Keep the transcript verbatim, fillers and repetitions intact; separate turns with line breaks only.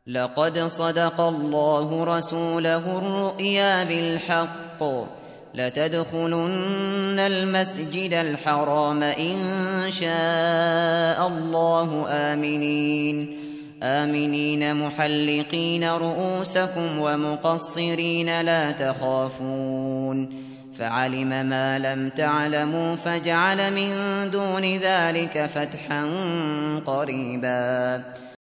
لقد صدق الله رسوله الرؤيا بالحق لتدخلن المسجد الحرام إن شاء الله آمنين آمنين محلقين رؤوسكم ومقصرين لا تخافون فعلم ما لم تعلموا فجعل من دون ذلك فتحا قريبا